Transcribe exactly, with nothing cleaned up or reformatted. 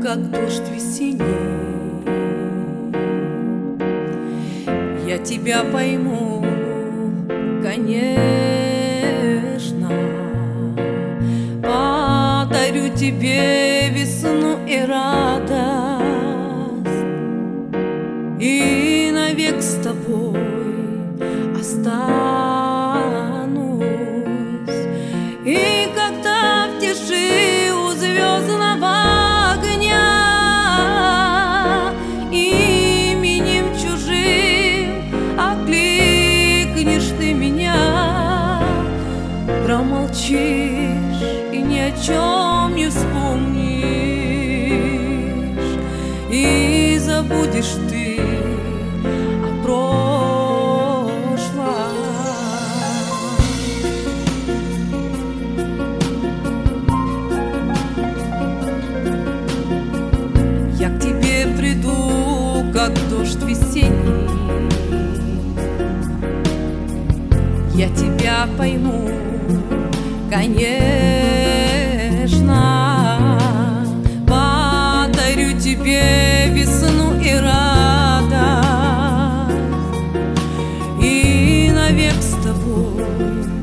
как дождь весенний. Я тебя пойму, конечно, подарю тебе весну и радость, и навек с тобой останусь. И когда в тиши у звездного огня именем чужим окликнешь ты меня, промолчишь и ни о чем не вспомнишь, и забудешь ты о прошлом. Я к тебе приду, как дождь весенний. Я тебя пойму, конечно, подарю тебе весну и радость, и навек с тобой